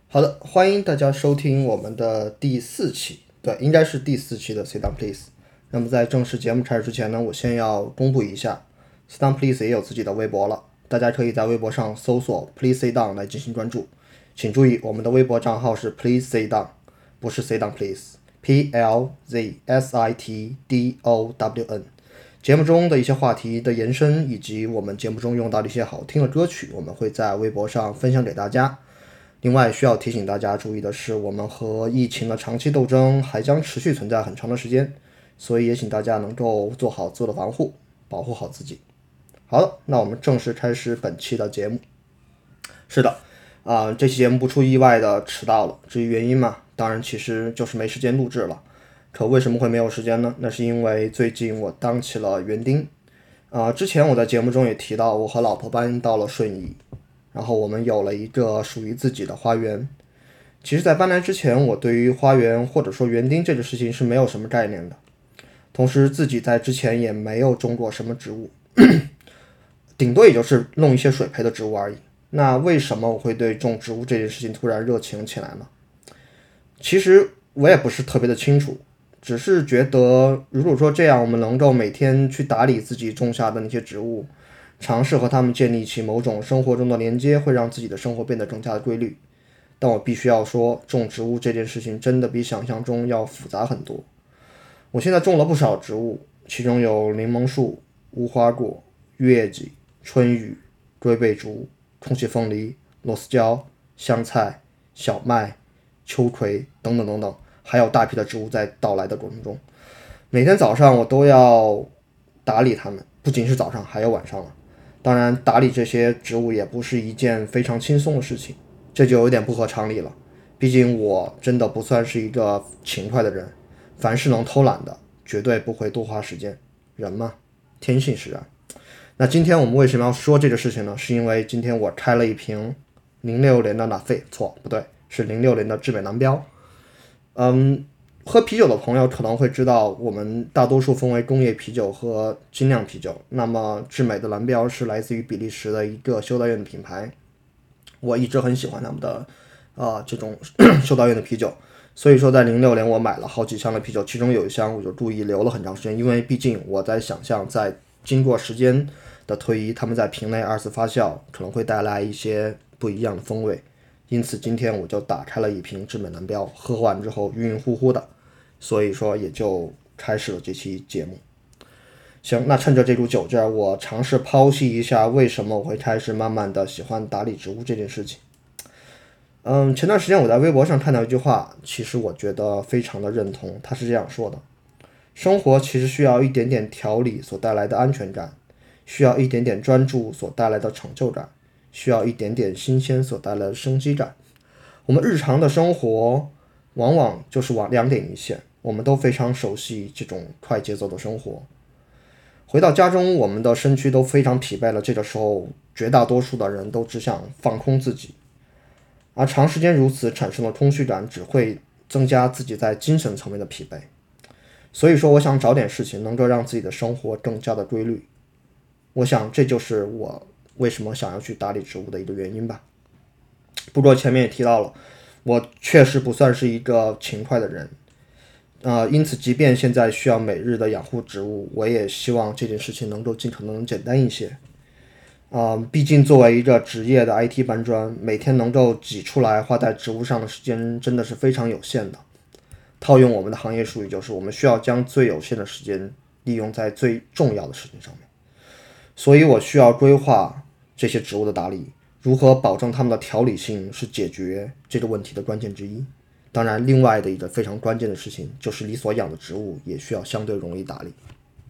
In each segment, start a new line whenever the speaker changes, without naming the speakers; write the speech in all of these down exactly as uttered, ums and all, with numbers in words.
好的，欢迎大家收听我们的第四期，对，应该是第四期的 Sit Down Please。那么在正式节目开始之前呢，我先要公布一下 ，Sit Down Please 也有自己的微博了，大家可以在微博上搜索 Please Sit Down 来进行关注。请注意，我们的微博账号是 Please Sit Down， 不是 Sit Down Please，P L Z S I T D O W N。节目中的一些话题的延伸，以及我们节目中用到的一些好听的歌曲，我们会在微博上分享给大家。另外需要提醒大家注意的是，我们和疫情的长期斗争还将持续存在很长的时间，所以也请大家能够做好自我的防护，保护好自己。好的，那我们正式开始本期的节目。是的，啊、呃，这期节目不出意外的迟到了，至于原因嘛，当然其实就是没时间录制了。可为什么会没有时间呢？那是因为最近我当起了园丁。啊、呃，之前我在节目中也提到，我和老婆搬到了顺义。然后我们有了一个属于自己的花园。其实在搬来之前，我对于花园或者说园丁这个事情是没有什么概念的，同时自己在之前也没有种过什么植物，顶多也就是弄一些水培的植物而已。那为什么我会对种植物这件事情突然热情起来呢？其实我也不是特别的清楚，只是觉得如果说这样我们能够每天去打理自己种下的那些植物，尝试和他们建立起某种生活中的连接，会让自己的生活变得更加的规律。但我必须要说，种植物这件事情真的比想象中要复杂很多。我现在种了不少植物，其中有柠檬树、无花果、月季、春雨、龟背竹、空气凤梨、螺丝椒、香菜、小麦、秋葵等等等等，还有大批的植物在到来的过程中。每天早上我都要打理它们，不仅是早上，还有晚上了。当然，打理这些植物也不是一件非常轻松的事情，这就有点不合常理了。毕竟我真的不算是一个勤快的人，凡是能偷懒的，绝对不会多花时间。人嘛，天性使然。那今天我们为什么要说这个事情呢？是因为今天我开了一瓶零六年的拉菲，错，不对，是零六年的智美蓝标。嗯。喝啤酒的朋友可能会知道，我们大多数分为工业啤酒和精酿啤酒。那么智美的蓝标是来自于比利时的一个修道院的品牌，我一直很喜欢他们的呃这种修道院的啤酒，所以说在零六年我买了好几箱的啤酒，其中有一箱我就注意留了很长时间，因为毕竟我在想象在经过时间的推移，他们在瓶内二次发酵可能会带来一些不一样的风味。因此今天我就打开了一瓶智美蓝标，喝完之后晕晕乎乎的，所以说也就开始了这期节目。行，那趁着这股酒劲儿，我尝试剖析一下为什么我会开始慢慢的喜欢打理植物这件事情。嗯，前段时间我在微博上看到一句话，其实我觉得非常的认同，他是这样说的：生活其实需要一点点调理所带来的安全感，需要一点点专注所带来的成就感，需要一点点新鲜所带来的生机感。我们日常的生活往往就是往两点一线，我们都非常熟悉这种快节奏的生活。回到家中，我们的身躯都非常疲惫了，这个时候绝大多数的人都只想放空自己，而长时间如此产生的空虚感只会增加自己在精神层面的疲惫。所以说我想找点事情能够让自己的生活更加的规律，我想这就是我为什么想要去打理植物的一个原因吧。不过前面也提到了，我确实不算是一个勤快的人，呃，因此即便现在需要每日的养护植物，我也希望这件事情能够尽可能简单一些。呃，毕竟作为一个职业的 I T 搬砖，每天能够挤出来花在植物上的时间真的是非常有限的。套用我们的行业术语，就是我们需要将最有限的时间利用在最重要的事情上面。所以我需要规划这些植物的打理，如何保证它们的条理性是解决这个问题的关键之一。当然，另外的一个非常关键的事情就是你所养的植物也需要相对容易打理。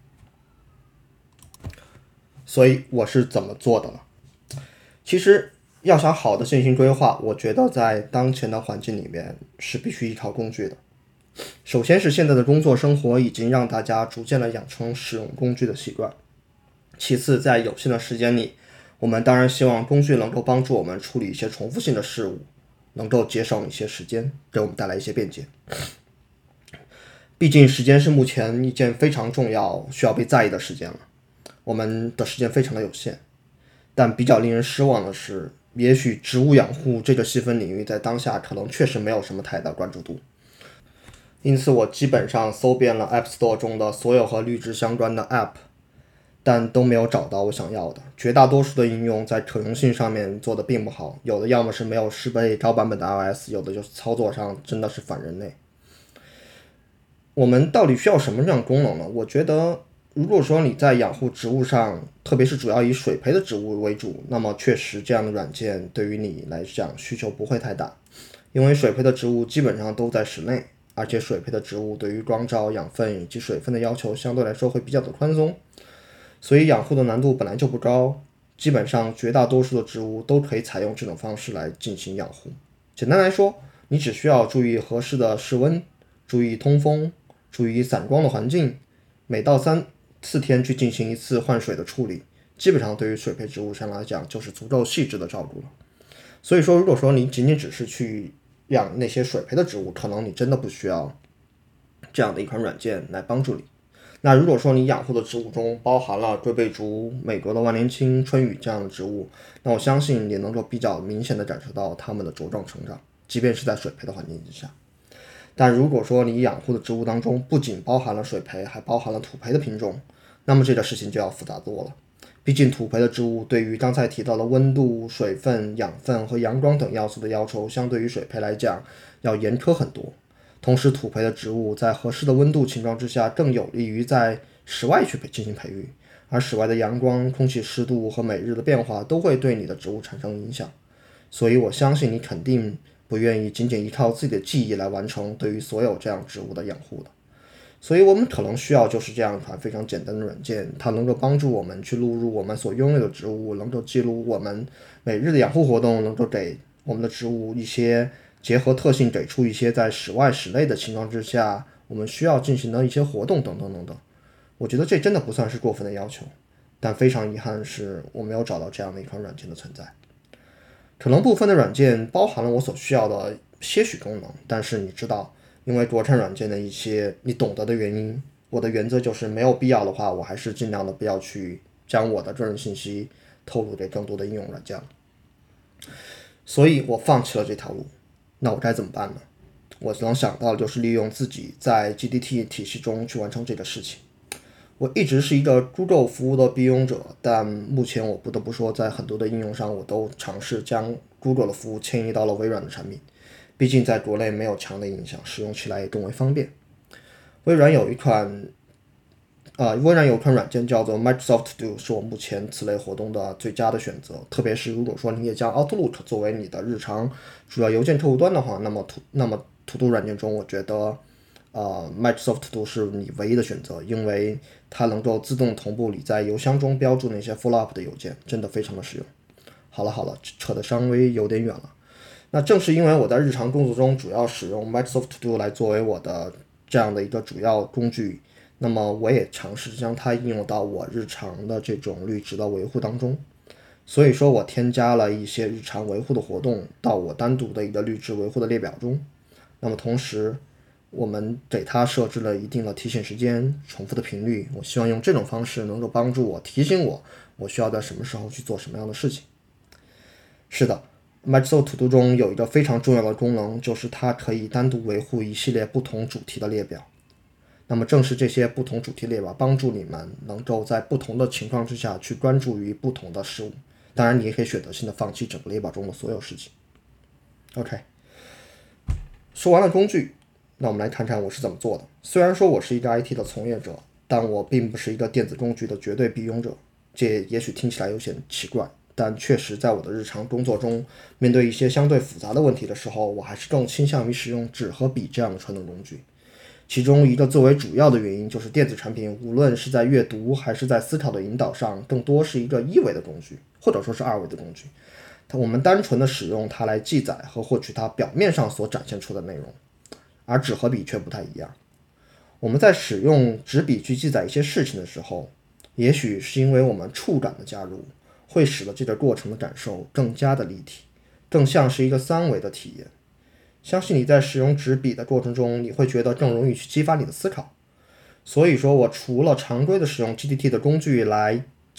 所以我是怎么做的呢？其实要想好的进行规划，我觉得在当前的环境里面是必须依靠工具的。首先是现在的工作生活已经让大家逐渐的养成使用工具的习惯，其次在有限的时间里，我们当然希望工具能够帮助我们处理一些重复性的事物，能够节省一些时间，给我们带来一些便捷。毕竟时间是目前一件非常重要需要被在意的时间了，我们的时间非常的有限。但比较令人失望的是， 也许植物养护这个细分领域在当下可能确实没有什么太大关注度，因此我基本上搜遍了 App Store 中的所有和绿植相关的 App， 但都没有找到我想要的。绝大多数的应用在可用性上面做的并不好，有的要么是没有适配高版本的 iOS， 有的就是操作上真的是反人类。我们到底需要什么样功能呢？我觉得如果说你在养护植物上，特别是主要以水培的植物为主，那么确实这样的软件对于你来讲需求不会太大，因为水培的植物基本上都在室内，而且水培的植物对于光照、养分以及水分的要求相对来说会比较的宽松，所以养护的难度本来就不高，基本上绝大多数的植物都可以采用这种方式来进行养护。简单来说，你只需要注意合适的室温，注意通风，注意散光的环境，每到三四天去进行一次换水的处理，基本上对于水培植物上来讲就是足够细致的照顾了。所以说，如果说你仅仅只是去养那些水培的植物，可能你真的不需要这样的一款软件来帮助你。那如果说你养护的植物中包含了龟背竹、美国的万年青、春雨这样的植物，那我相信你能够比较明显的感受到它们的茁壮成长，即便是在水培的环境之下。但如果说你养护的植物当中不仅包含了水培，还包含了土培的品种，那么这个事情就要复杂多了。毕竟土培的植物对于刚才提到的温度、水分、养分和阳光等要素的要求，相对于水培来讲要严苛很多。同时，土培的植物在合适的温度情况之下，更有利于在室外去进行培育，而室外的阳光、空气湿度和每日的变化都会对你的植物产生影响。所以我相信你肯定不愿意仅仅依靠自己的记忆来完成对于所有这样植物的养护的。所以我们可能需要就是这样一款非常简单的软件，它能够帮助我们去录入我们所拥有的植物，能够记录我们每日的养护活动，能够给我们的植物一些结合特性，给出一些在室外室内的情况之下我们需要进行的一些活动等等等等。我觉得这真的不算是过分的要求，但非常遗憾的是我没有找到这样的一款软件的存在。可能部分的软件包含了我所需要的些许功能，但是你知道，因为国产软件的一些你懂得的原因，我的原则就是没有必要的话，我还是尽量的不要去将我的个人信息透露给更多的应用软件了。所以我放弃了这条路。那我该怎么办呢？我能想到的就是利用自己在 G D T 体系中去完成这个事情。我一直是一个 Google 服务的庇拥者，但目前我不得不说，在很多的应用上，我都尝试将 Google 的服务迁移到了微软的产品。毕竟在国内没有强的影响，使用起来也更为方便。微软有一款，呃，微软有一款软件叫做 Microsoft To Do， 是我目前此类活动的最佳的选择。特别是如果说你也将 Outlook 作为你的日常主要邮件客户端的话，那么 To 那么 To Do 软件中，我觉得。呃 ，Microsoft To Do 是你唯一的选择，因为它能够自动同步你在邮箱中标注那些 follow up 的邮件，真的非常的实用。好了好了，扯得稍微有点远了。那正是因为我在日常工作中主要使用 Microsoft To Do 来作为我的这样的一个主要工具，那么我也尝试将它应用到我日常的这种绿植的维护当中。所以说我添加了一些日常维护的活动到我单独的一个绿植维护的列表中。那么同时，我们给它设置了一定的提醒时间、重复的频率，我希望用这种方式能够帮助我提醒我，我需要在什么时候去做什么样的事情。是的 ，Microsoft To Do 中有一个非常重要的功能，就是它可以单独维护一系列不同主题的列表。那么正是这些不同主题列表帮助你们能够在不同的情况之下去关注于不同的事物。当然，你也可以选择性的放弃整个列表中的所有事情。OK， 说完了工具。那我们来看看我是怎么做的。虽然说我是一个 I T 的从业者，但我并不是一个电子工具的绝对庇拥者。这也许听起来有些奇怪，但确实在我的日常工作中，面对一些相对复杂的问题的时候，我还是更倾向于使用纸和笔这样的传统工具。其中一个最为主要的原因就是电子产品无论是在阅读还是在思考的引导上，更多是一个一维的工具，或者说是二维的工具。我们单纯的使用它来记载和获取它表面上所展现出的内容。而纸和笔却不太一样。我们在使用纸笔去记载一些事情的时候，也许是因为我们触感的加入，会使得这个过程的感受更加的立体，更像是一个三维的体验。相信你在使用纸笔的过程中，你会觉得更容易去激发你的思考。所以说我除了常规的使用 G D T 的工具来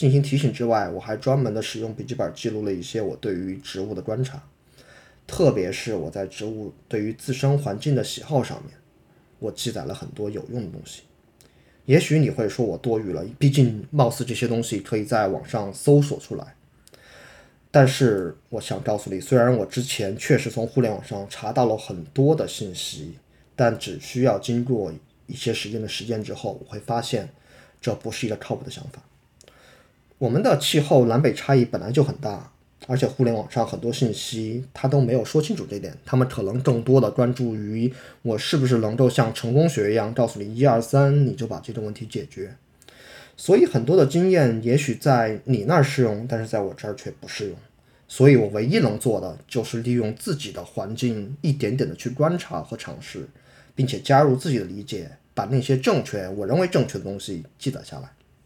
进行提醒之外，我还专门的使用笔记本记录了一些我对于植物的观察，特别是我在植物对于自身环境的喜好上面，我记载了很多有用的东西。也许你会说我多余了，毕竟貌似这些东西可以在网上搜索出来。但是我想告诉你，虽然我之前确实从互联网上查到了很多的信息，但只需要经过一些时间的实践之后，我会发现这不是一个靠谱的想法。我们的气候南北差异本来就很大，而且互联网上很多信息它都没有说清楚这点，他们可能更多的关注于我是不是能够像成功学一样告诉你一二三，你就把这个问题解决。所以很多的经验也许在你那儿适用，但是在我这儿却不适用。所以我唯一能做的就是利用自己的环境一点点的去观察和尝试，并且加入自己的理解，把那些正确我认为正确的东西记载下来，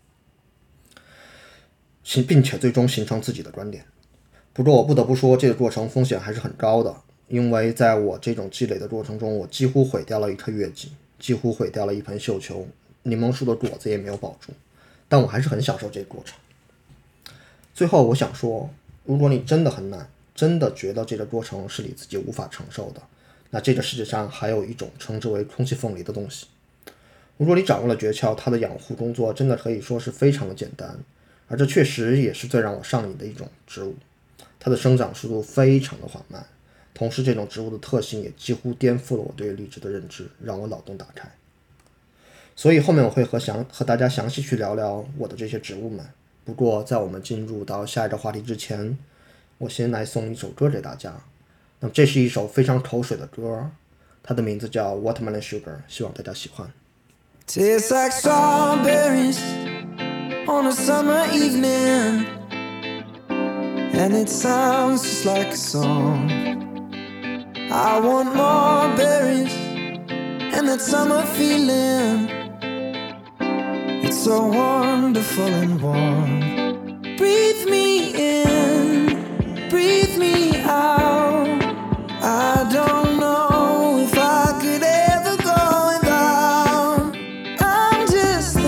并且最终形成自己的观点。不过我不得不说，这个过程风险还是很高的，因为在我这种积累的过程中，我几乎毁掉了一颗月季，几乎毁掉了一盆绣球，柠檬树的果子也没有保住，但我还是很享受这个过程。最后我想说，如果你真的很难，真的觉得这个过程是你自己无法承受的，那这个世界上还有一种称之为空气凤梨的东西。如果你掌握了诀窍，它的养护工作真的可以说是非常的简单，而这确实也是最让我上瘾的一种植物。它的生长速度非常的缓慢，同时这种植物的特性也几乎颠覆了我对荔枝的认知，让我脑洞打开。所以后面我会和详和大家详细去聊聊我的这些植物们。不过在我们进入到下一个话题之前，我先来送一首歌给大家。那么这是一首非常口水的歌，它的名字叫 Watermelon Sugar， 希望大家喜欢。
Tastes like strawberries on a summer evening, and it sounds just like a song. I want more berries and that summer feeling, it's so wonderful and warm. Breathe me in, breathe me out. I don't know if I could ever go without. I'm just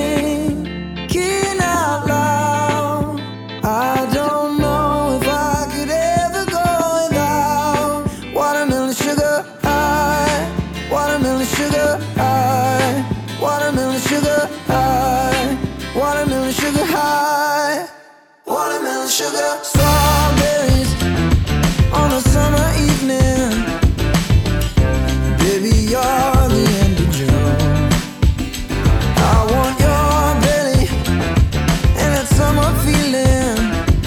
thinking out loud. I don't know if I could ever go without watermelon sugar high, watermelon sugar high, watermelon sugar high, watermelon sugar high, watermelon sugar. Strawberries on a summer evening, baby, you're the end of June. I want your belly and that summer feeling,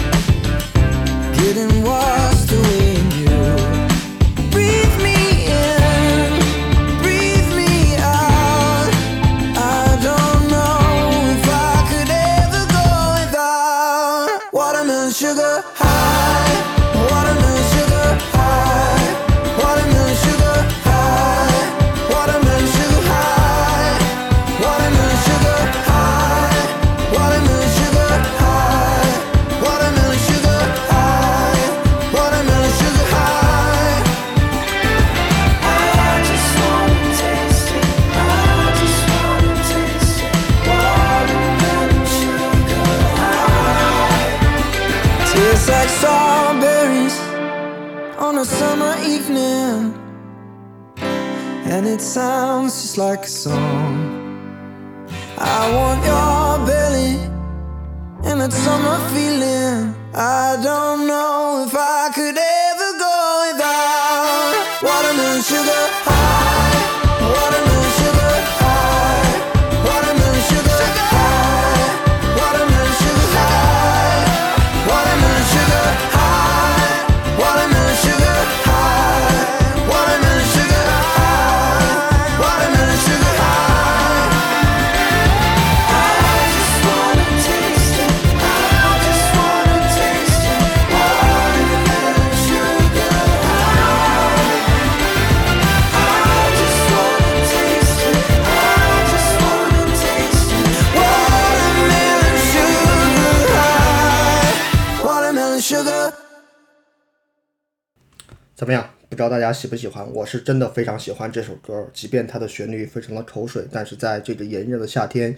getting washed away in you. Breathe me in, breathe me out. I don't know if I could ever go without watermelon sugar high, watermelon sugar high, watermelon sugar high, watermelon sugar high, watermelon sugar high, watermelon sugar high, watermelon sugar high, watermelon sugar high. I just wanna taste it, I just wanna taste it, watermelon sugar high. Tastes like strawberries on a summer evening, and it sounds just like a song. I want your belly and that summer feeling. I don't know if I could ever go without watermelon sugar high, watermelon sugar high, watermelon sugar high, watermelon sugar high, watermelon sugar high, watermelon sugar high, watermelon sugar high, watermelon sugar high. I just wanna taste it, I just wanna taste it, watermelon sugar high. I just wanna taste it, I just wanna taste it, watermelon sugar high, watermelon sugar.
怎么样？不知道大家喜不喜欢？我是真的非常喜欢这首歌，即便它的旋律非常的口水，但是在这个炎热的夏天，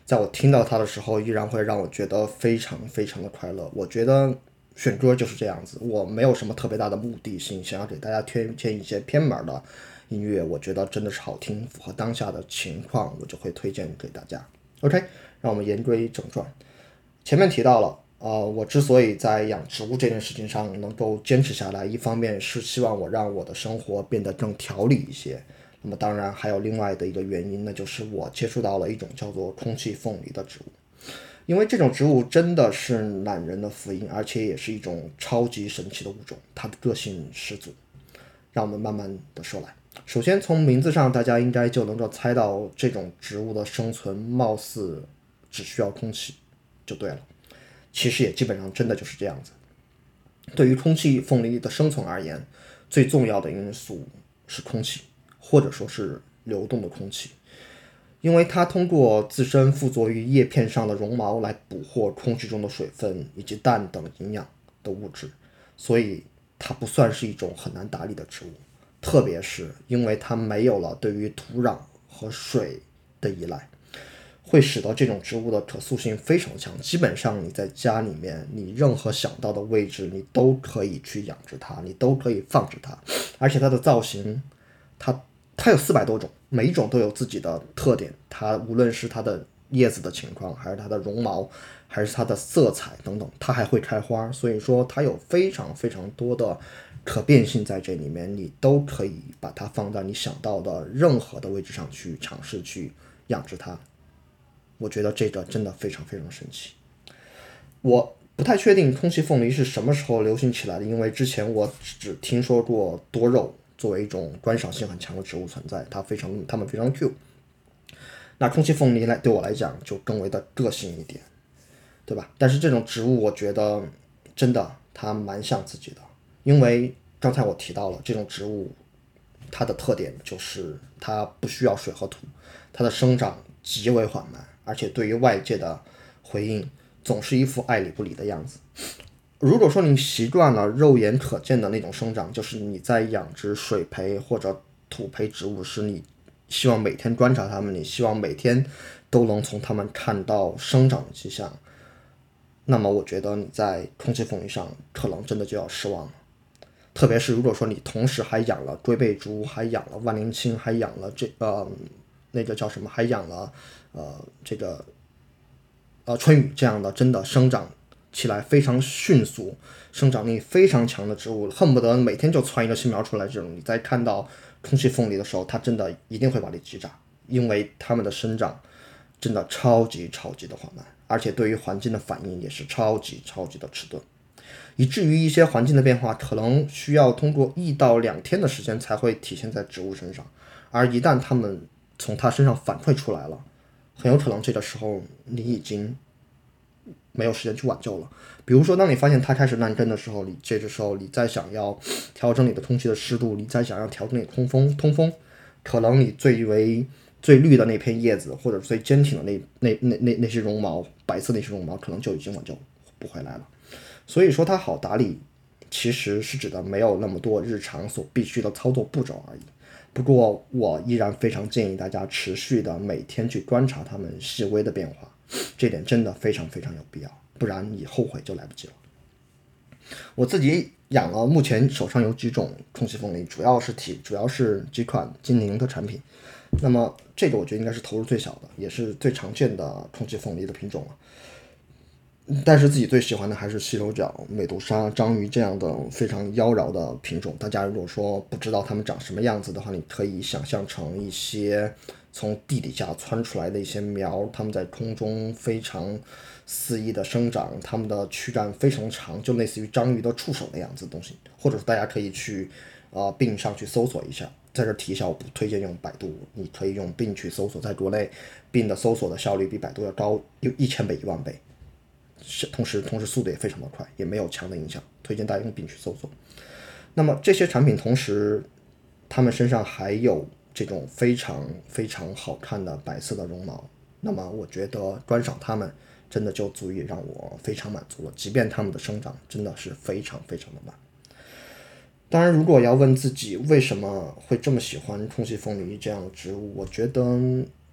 在我听到它的时候，依然会让我觉得非常非常的快乐。我觉得选歌就是这样子，我没有什么特别大的目的性，想要给大家推荐一些偏门的音乐，我觉得真的是好听，符合当下的情况，我就会推荐给大家。OK， 让我们言归正传。前面提到了，呃，我之所以在养植物这件事情上能够坚持下来，一方面是希望我让我的生活变得更条理一些。那么当然还有另外的一个原因，那就是我接触到了一种叫做空气凤梨的植物。因为这种植物真的是懒人的福音，而且也是一种超级神奇的物种，它的个性十足。让我们慢慢的说来。首先从名字上，大家应该就能够猜到这种植物的生存貌似只需要空气就对了。其实也基本上真的就是这样子。对于空气凤梨的生存而言，最重要的因素是空气，或者说是流动的空气。因为它通过自身附着于叶片上的绒毛来捕获空气中的水分以及氮等营养的物质，所以它不算是一种很难打理的植物。特别是因为它没有了对于土壤和水的依赖，会使得这种植物的可塑性非常强。基本上你在家里面，你任何想到的位置，你都可以去养殖它，你都可以放置它。而且它的造型，它它有四百多种，每一种都有自己的特点。它无论是它的叶子的情况，还是它的绒毛，还是它的色彩等等，它还会开花。所以说它有非常非常多的可变性在这里面，你都可以把它放在你想到的任何的位置上去尝试去养殖它。我觉得这个真的非常非常神奇。我不太确定空气凤梨是什么时候流行起来的，因为之前我只听说过多肉作为一种观赏性很强的植物存在，它非常它们非常 Q。那空气凤梨来对我来讲就更为的个性一点，对吧？但是这种植物我觉得真的它蛮像自己的，因为刚才我提到了这种植物，它的特点就是它不需要水和土，它的生长极为缓慢，而且对于外界的回应总是一副爱理不理的样子。如果说你习惯了肉眼可见的那种生长，就是你在养殖水培或者土培植物时，你希望每天观察它们，你希望每天都能从它们看到生长的迹象，那么我觉得你在空气凤梨上可能真的就要失望了。特别是如果说你同时还养了龟背竹，还养了万年青，还养了这呃那个叫什么，还养了呃这个呃春雨这样的真的生长起来非常迅速、生长力非常强的植物，恨不得每天就窜一个新苗出来，这种你在看到空气凤梨的时候，它真的一定会把你击炸，因为它们的生长真的超级超级的缓慢，而且对于环境的反应也是超级超级的迟钝，以至于一些环境的变化可能需要通过一到两天的时间才会体现在植物身上，而一旦它们从它身上反馈出来了，很有可能这个时候你已经没有时间去挽救了。比如说当你发现它开始烂根的时候，你这个时候你再想要调整你的空气的湿度，你再想要调整你的通风通风，可能你最为最绿的那片叶子，或者最坚挺的那那那那那些绒毛，白色那些绒毛，可能就已经挽救不回来了。所以说它好打理，其实是指的没有那么多日常所必须的操作步骤而已。不过我依然非常建议大家持续的每天去观察它们细微的变化，这点真的非常非常有必要，不然你后悔就来不及了。我自己养了，目前手上有几种空气凤梨，主要是体主要是几款金宁的产品。那么这个我觉得应该是投入最小的，也是最常见的空气凤梨的品种了。但是自己最喜欢的还是犀牛角、美杜莎、章鱼这样的非常妖娆的品种。大家如果说不知道它们长什么样子的话，你可以想象成一些从地底下窜出来的一些苗，它们在空中非常肆意的生长，它们的躯干非常长，就类似于章鱼的触手那样子的东西。或者是大家可以去呃 Bing 上去搜索一下，在这提一下，我不推荐用百度，你可以用 Bing 去搜索，在国内 Bing 的搜索的效率比百度要高有一千倍、一万倍。同时同时速度也非常的快，也没有强的影响，推荐大家用Bing去搜索。那么这些产品同时它们身上还有这种非常非常好看的白色的绒毛，那么我觉得观赏它们真的就足以让我非常满足了，即便它们的生长真的是非常非常的慢。当然如果要问自己为什么会这么喜欢空气凤梨这样的植物，我觉得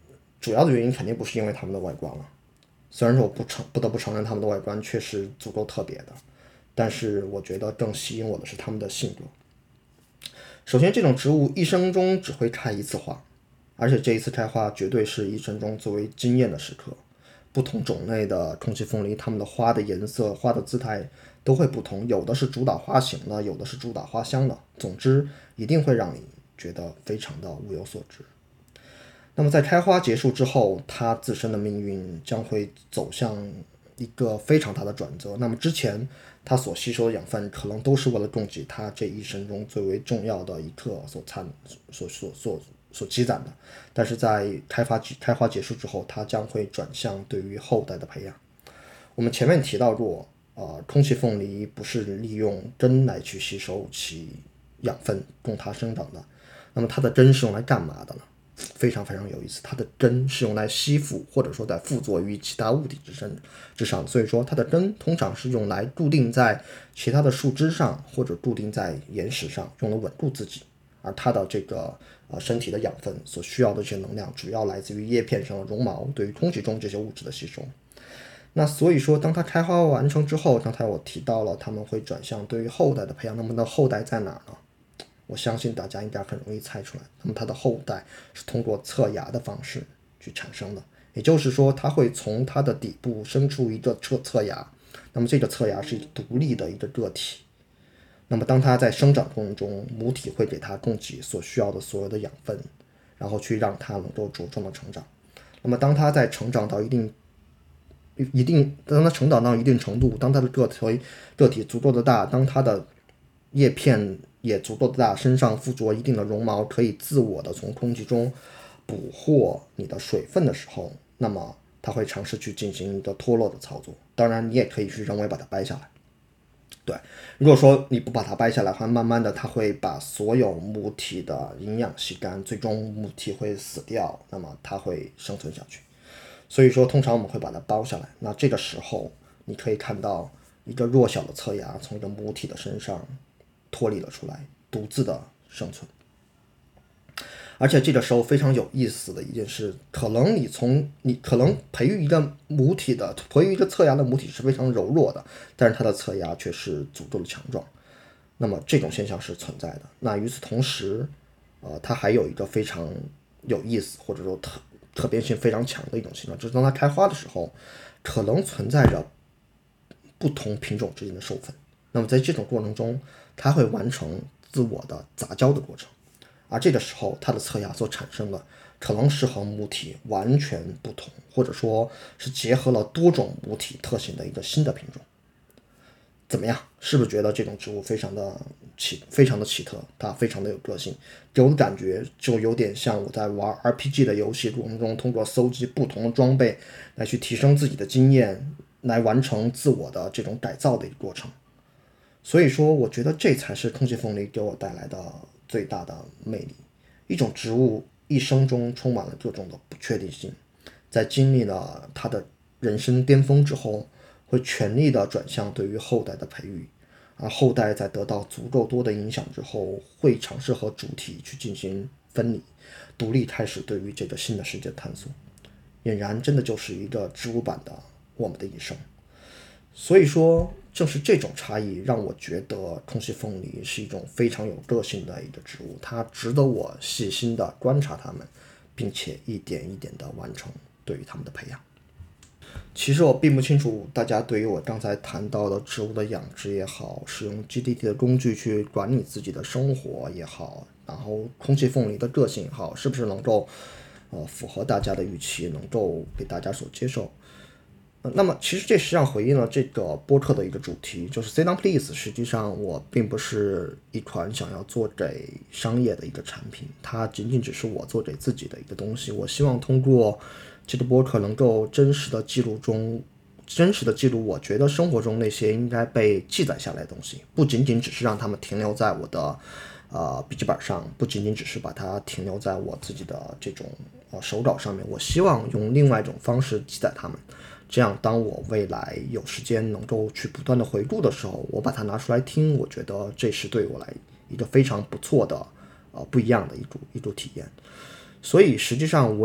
主要的原因肯定不是因为他们的外观了，虽然说我不承不得不承认他们的外观确实足够特别的，但是我觉得更吸引我的是他们的性格。首先，这种植物一生中只会开一次花，而且这一次开花绝对是一生中最为惊艳的时刻。不同种类的空气凤梨，它们的花的颜色、花的姿态都会不同，有的是主打花型的，有的是主打花香的。总之，一定会让你觉得非常的物有所值。那么在开花结束之后，它自身的命运将会走向一个非常大的转折。那么之前它所吸收的养分，可能都是为了供给它这一生中最为重要的一刻所参所所所所积攒的。但是在开发开花结束之后，它将会转向对于后代的培养。我们前面提到过，呃，空气凤梨不是利用根来去吸收其养分供它生长的，那么它的根是用来干嘛的呢？非常非常有意思，它的根是用来吸附或者说在附着于其他物体之身之上，所以说它的根通常是用来固定在其他的树枝上或者固定在岩石上，用来稳住自己。而它的这个呃身体的养分所需要的这些能量，主要来自于叶片上的绒毛对于空气中这些物质的吸收。那所以说，当它开花完成之后，刚才我提到了他们会转向对于后代的培养，那么的后代在哪呢？我相信大家应该很容易猜出来，那么它的后代是通过侧芽的方式去产生的，也就是说它会从它的底部生出一个侧侧芽，那么这个侧芽是独立的一个个体，那么当它在生长过程中，母体会给它供给所需要的所有的养分，然后去让它能够茁壮的成长。那么当它在成长到一定一定当它成长到一定程度，当它的个体个体足够的大，当它的叶片也足够的大，身上附着一定的绒毛，可以自我的从空气中捕获你的水分的时候，那么它会尝试去进行一个脱落的操作。当然你也可以去人为把它掰下来，对，如果说你不把它掰下来的话，慢慢的它会把所有母体的营养吸干，最终母体会死掉，那么它会生存下去。所以说通常我们会把它剥下来，那这个时候你可以看到一个弱小的侧芽从一个母体的身上脱离了出来，独自的生存。而且这个时候非常有意思的一件事，可能你从你可能培育一个母体的培育一个侧芽的母体是非常柔弱的，但是它的侧芽却是足够的强壮。那么这种现象是存在的。那与此同时，呃，它还有一个非常有意思或者说特特别性非常强的一种现象，就是当它开花的时候，可能存在着不同品种之间的授粉。那么在这种过程中，它会完成自我的杂交的过程，而这个时候它的侧芽所产生的可能是和母体完全不同，或者说是结合了多种母体特性的一个新的品种。怎么样？是不是觉得这种植物非常的奇非常的奇特，它非常的有个性，给我的感觉就有点像我在玩 R P G 的游戏过程中，通过搜集不同的装备来去提升自己的经验，来完成自我的这种改造的一个过程。所以说我觉得这才是空气凤梨给我带来的最大的魅力。一种植物一生中充满了各种的不确定性，在经历了它的人生巅峰之后，会全力的转向对于后代的培育，而后代在得到足够多的影响之后，会尝试和主体去进行分离，独立开始对于这个新的世界探索。俨然真的就是一个植物版的我们的一生。所以说正是这种差异让我觉得空气凤梨是一种非常有个性的一个植物，它值得我细心的观察它们，并且一点一点的完成对于它们的培养。其实我并不清楚大家对于我刚才谈到的植物的养殖也好，使用 G D T 的工具去管理自己的生活也好，然后空气凤梨的个性也好，是不是能够呃符合大家的预期，能够被大家所接受。那么其实这实际上回应了这个播客的一个主题，就是 Sit Down Please 实际上我并不是一款想要做给商业的一个产品，它仅仅只是我做给自己的一个东西。我希望通过这个播客能够真实的记录中真实的记录我觉得生活中那些应该被记载下来的东西，不仅仅只是让它们停留在我的呃笔记本上，不仅仅只是把它停留在我自己的这种呃手稿上面，我希望用另外一种方式记载它们。这样当我未来有时间能够去不断的回顾的时候，我把它拿出来听，我觉得这是对我来一个非常不错的呃不一样的一种一种体验。所以实际上我也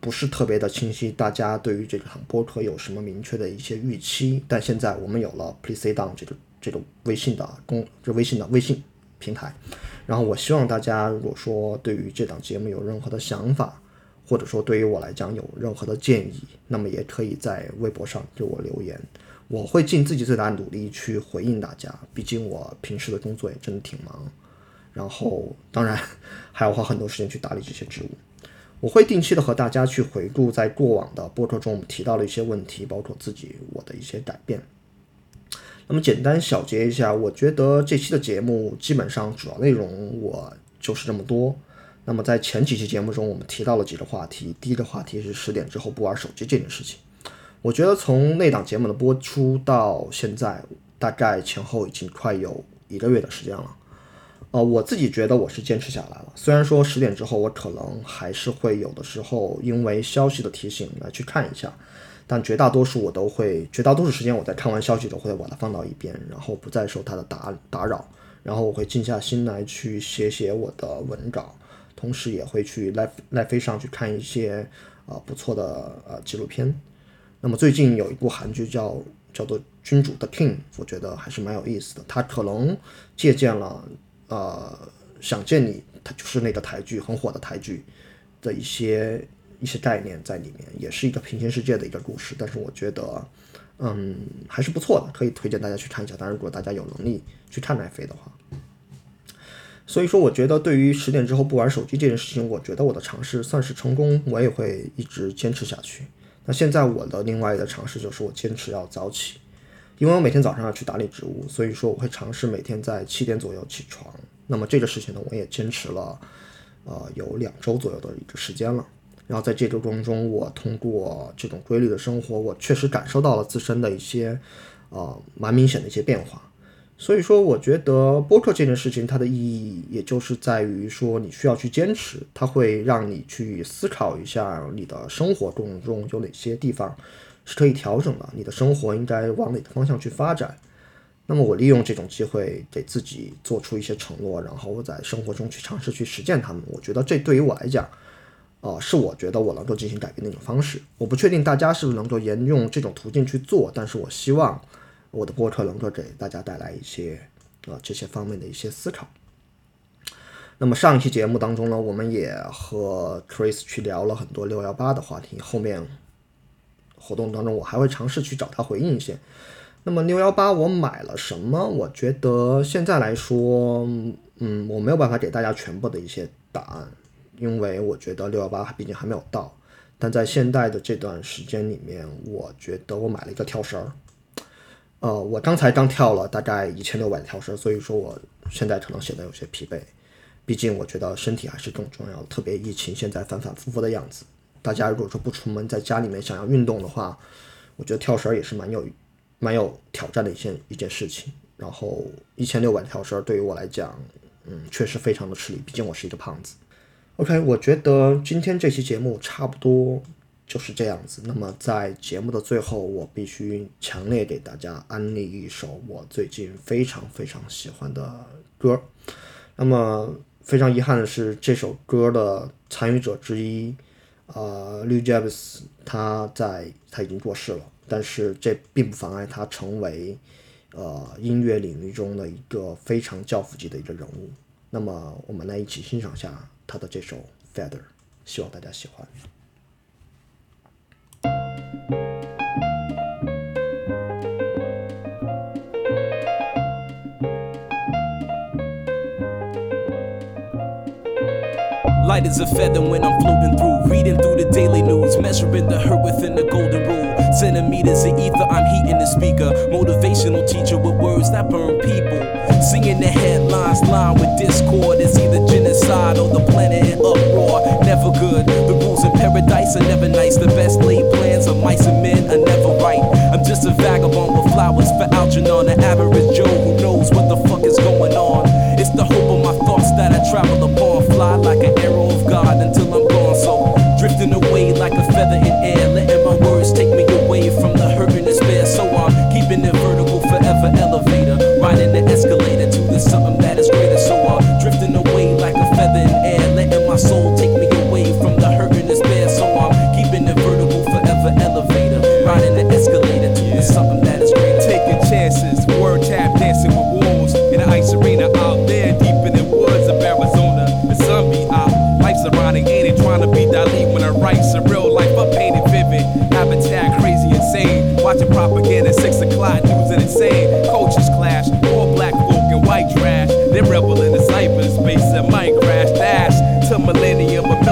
不是特别的清晰，大家对于这场播客有什么明确的一些预期。但现在我们有了 Please Sit Down 这个这个微信的公这微信的微信平台，然后我希望大家如果说对于这档节目有任何的想法，或者说对于我来讲有任何的建议，那么也可以在微博上给我留言，我会尽自己最大的努力去回应大家，毕竟我平时的工作也真的挺忙，然后当然还要花很多时间去打理这些职务。我会定期的和大家去回顾在过往的播客中我们提到的一些问题，包括自己我的一些改变。那么简单小结一下，我觉得这期的节目基本上主要内容我就是这么多。那么在前几期节目中我们提到了几个话题，第一个话题是十点之后不玩手机这件事情。我觉得从那档节目的播出到现在大概前后已经快有一个月的时间了。呃，我自己觉得我是坚持下来了，虽然说十点之后我可能还是会有的时候因为消息的提醒来去看一下，但绝大多数我都会绝大多数时间我在看完消息之后会把它放到一边，然后不再受它的打打扰，然后我会静下心来去写写我的文稿，同时也会去奈奈飞上去看一些呃不错的呃纪录片。那么最近有一部韩剧叫叫做《君主的 King》， 我觉得还是蛮有意思的，它可能借鉴了呃，想见你，它就是那个台剧很火的台剧的一些一些概念在里面，也是一个平行世界的一个故事，但是我觉得嗯还是不错的，可以推荐大家去看一下，当然如果大家有能力去看奈飞的话。所以说我觉得对于十点之后不玩手机这件事情，我觉得我的尝试算是成功，我也会一直坚持下去。那现在我的另外一个尝试就是我坚持要早起，因为我每天早上要去打理植物，所以说我会尝试每天在七点左右起床。那么这个事情呢，我也坚持了呃有两周左右的一个时间了。然后在这个过程中，我通过这种规律的生活，我确实感受到了自身的一些呃蛮明显的一些变化。所以说我觉得播客这件事情它的意义也就是在于说你需要去坚持，它会让你去思考一下你的生活过程中有哪些地方是可以调整的，你的生活应该往哪个方向去发展。那么我利用这种机会给自己做出一些承诺，然后我在生活中去尝试去实践它们。我觉得这对于我来讲呃，是我觉得我能够进行改变的一种方式。我不确定大家是不是能够沿用这种途径去做，但是我希望我的播客能够给大家带来一些呃这些方面的一些思考。那么上一期节目当中呢，我们也和 Chris 去聊了很多六一八的话题，后面活动当中我还会尝试去找他回应一些。那么六一八我买了什么？我觉得现在来说嗯，我没有办法给大家全部的一些答案，因为我觉得六一八毕竟还没有到。但在现在的这段时间里面，我觉得我买了一个跳绳。呃，我刚才刚跳了大概一千六百跳绳，所以说我现在可能显得有些疲惫。毕竟我觉得身体还是更重要的，特别疫情现在反反复复的样子。大家如果说不出门，在家里面想要运动的话，我觉得跳绳也是蛮有蛮有挑战的一件一件事情。然后一千六百跳绳对于我来讲，嗯，确实非常的吃力，毕竟我是一个胖子。OK， 我觉得今天这期节目差不多就是这样子。那么在节目的最后，我必须强烈给大家安利一首我最近非常非常喜欢的歌。那么非常遗憾的是，这首歌的参与者之一呃 Lil Jas 他在他已经过世了，但是这并不妨碍他成为呃音乐领域中的一个非常教父级的一个人物。那么我们来一起欣赏下他的这首 Feather， 希望大家喜欢。
Light as a feather when I'm floating through, reading through the daily news, measuring the hurt within the golden rule. Centimeters of ether, I'm heating the speaker. Motivational teacher with words that burn people. Singing the headlines, lined with discord. It's either genocide or the planet in uproar. Never good. The rules in paradise are never nice. The best laid plans of mice and men are never right. I'm just a vagabond with flowers for Algernon, an average Joe who knows what the fuck is going on. It's the hope of my thoughts that I travel upon. Fly like an arrow of God until I'm gone. So drifting away like a feather in air, letting my words take me away from the hurt and despair. So I'm keeping it vertical, forever elevator, riding the escalator to the something that is greater. So I'm drifting away like a feather in air, letting my soul take me away from the hurt and despair. So I'm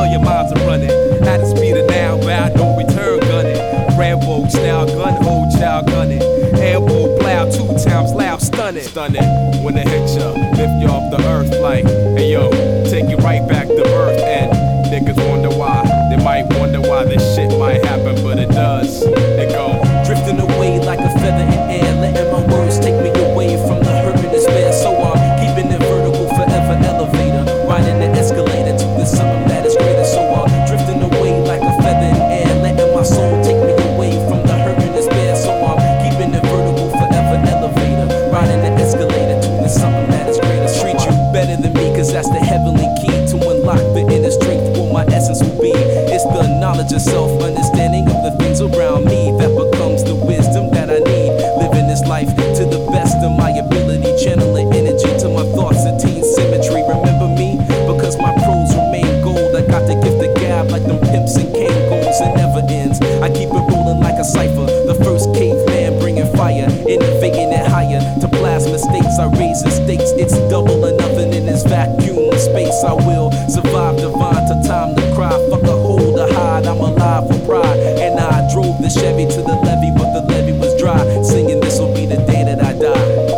your minds are running. At the speed of now, bound no return gunning. Rambo style gun, hold child gunning. Ambo plow two times loud, stunning. Stunning. When it hits ya, lift you off the earth like, hey yo, take you right back to birth. And niggas wonder why. They might wonder why this shit might happen, but it does. It go drifting away like a feather in air, letting my words take me away from the hurt and despair. So I'm keeping it vertical, forever elevator, riding the escalator to the something that is greater. So I'm drifting away like a feather in air, letting my soul take me away from the hurt and despair. So I'm keeping it vertical, forever elevator, riding the escalator to the something that is greater. Treat you better than me, cause that's the heavenly key to unlock the inner strength. What my essence will be, it's the knowledge of self, understanding of the things around me that becomes the wisdom that I need. Living this life to the best of my ability, channeling energy to my thoughts, attain symmetry. Remember me, because my prose remain gold. I got the gift of gab like them pimps and cane goals. It never ends, I keep it rolling like a cipher. The first caveman bringing fire, innovating it higher to plasma states. I raise the stakes, it's double or nothing in this vacuum space. I will survive divine to time to cry. Fuck a hold or hide, I'm alive for pride. And I drove the Chevy to the levee, but the levee was dry. Singing this will be the day that I die.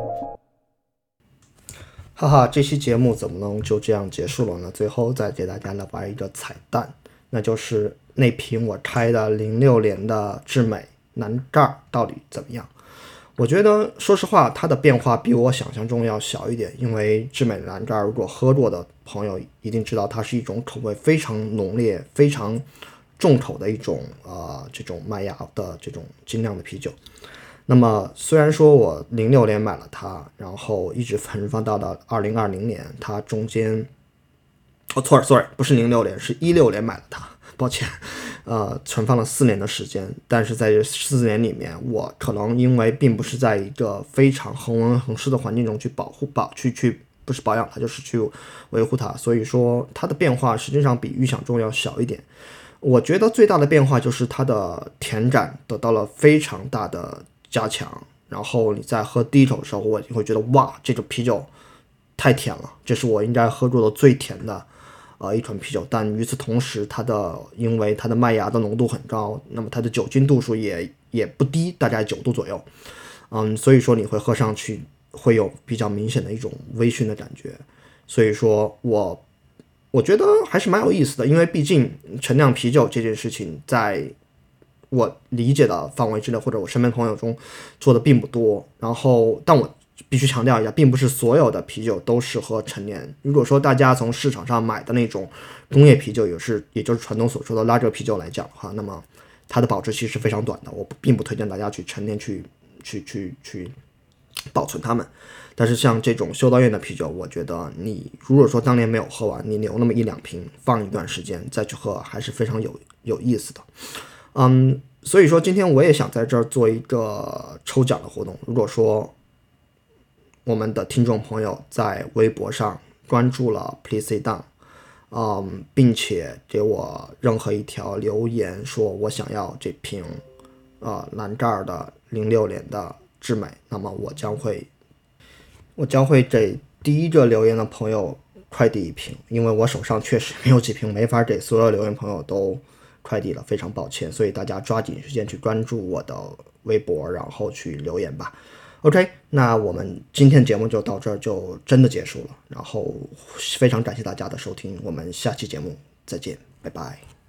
哈哈，这期节目怎么能就这样结束了呢？最后再给大家来玩一个彩蛋，那就是那瓶我拆的零六年的智美蓝盖到底怎么样？我觉得说实话，它的变化比我想象中要小一点，因为智美蓝盖如果喝过的朋友一定知道，它是一种口味非常浓烈、非常重口的一种呃这种麦芽的这种精酿的啤酒。那么虽然说我零六年买了它，然后一直存放到了二零二零年，它中间哦错了 sorry 不是零六年，是一六年买了它，抱歉，呃存放了四年的时间，但是在这四年里面，我可能因为并不是在一个非常恒温恒湿的环境中去保护保去去不是保养它，就是去维护它，所以说它的变化实际上比预想中要小一点。我觉得最大的变化就是它的甜感得到了非常大的加强，然后你在喝第一口的时候，我你会觉得哇，这种啤酒太甜了，这是我应该喝过的最甜的呃一款啤酒。但与此同时，它的因为它的麦芽的浓度很高，那么它的酒精度数也也不低，大概九度左右。嗯，所以说你会喝上去会有比较明显的一种微醺的感觉。所以说我我觉得还是蛮有意思的，因为毕竟陈酿啤酒这件事情在我理解的范围之内，或者我身边朋友中做的并不多。然后，但我必须强调一下，并不是所有的啤酒都适合陈年。如果说大家从市场上买的那种工业啤酒，也是也就是传统所说的拉格啤酒来讲的话，那么它的保质期是非常短的。我并不推荐大家去陈年去去去去保存它们。但是像这种修道院的啤酒，我觉得你如果说当年没有喝完，你留那么一两瓶放一段时间再去喝，还是非常有有意思的。嗯，所以说今天我也想在这儿做一个抽奖的活动。如果说我们的听众朋友在微博上关注了 Please Sit Down， 嗯，并且给我任何一条留言说我想要这瓶呃蓝盖的零六年的智美，那么我将会我将会给第一个留言的朋友快递一瓶，因为我手上确实没有几瓶，没法给所有留言朋友都快递了，非常抱歉，所以大家抓紧时间去关注我的微博，然后去留言吧。OK， 那我们今天节目就到这儿就真的结束了，然后非常感谢大家的收听，我们下期节目再见，拜拜。